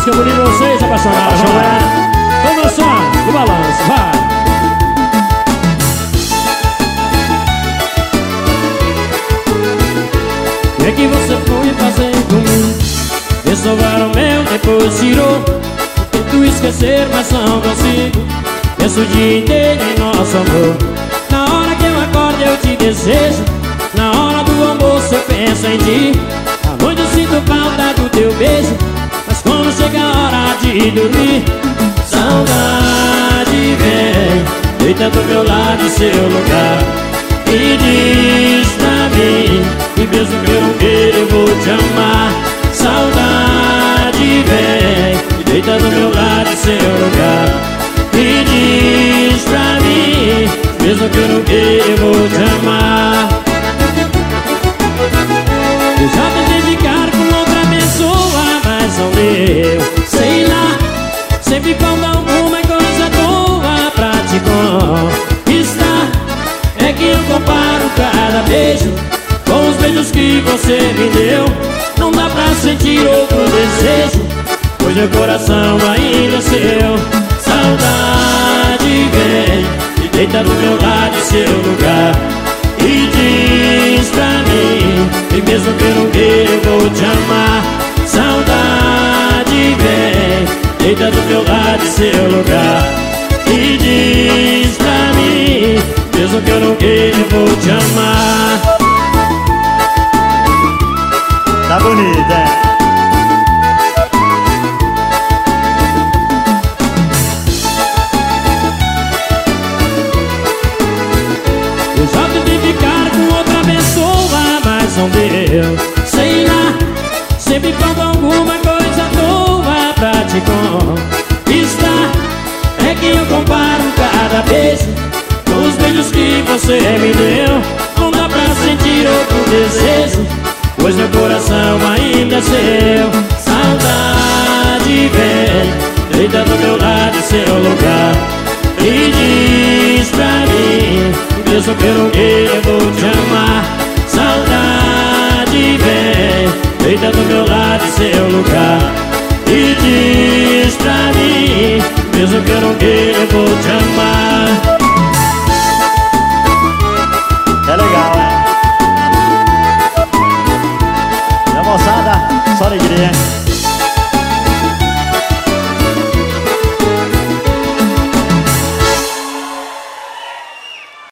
música bonita pra vocês, apaixonados. Vamos dançar, o balanço, vai. O que é que você foi fazer comigo? Ressovaram meu, depois tirou. Tento esquecer, mas não consigo. Penso o dia inteiro em nosso amor. Na hora que eu acordo eu te desejo. Na hora do almoço eu penso em ti. À noite eu sinto falta do teu beijo. Mas quando chega a hora de dormir, saudade vem, deita do meu lado em seu lugar e diz pra mim que mesmo que eu não queira eu vou te amar. Saudade vem, deita do meu lado em seu lugar e diz pra mim, mesmo que eu não queira eu vou te amar. Eu já tentei ficar com outra pessoa, mas não deu. Sei lá, sempre falta alguma coisa boa pra te conquistar. É que eu comparo cada beijo com os beijos que você me deu. Não dá pra sentir outro desejo, pois meu coração ainda é seu. Saudade vem e deita do meu lado em seu lugar e diz pra mim que mesmo que eu não queira eu vou te amar. Saudade vem, deita do meu lado em seu lugar e diz pra mim, mesmo que eu não queira eu vou te amar. Tá bonito, é? Eu já tentei ficar com outra pessoa, mas não deu. Sei lá, sempre falta alguma coisa boa pra te conquistar. É que eu comparo cada beijo com os beijos que você me deu. Não dá pra sentir outro desejo, pois meu coração ainda é seu. Saudade vem, deita do meu lado em seu lugar e diz pra mim, mesmo que eu não queira eu vou te amar. Saudade vem, deita do meu lado em seu lugar e diz pra mim, mesmo que eu não queira eu vou te amar. É legal, né? E a moçada, só alegria, hein?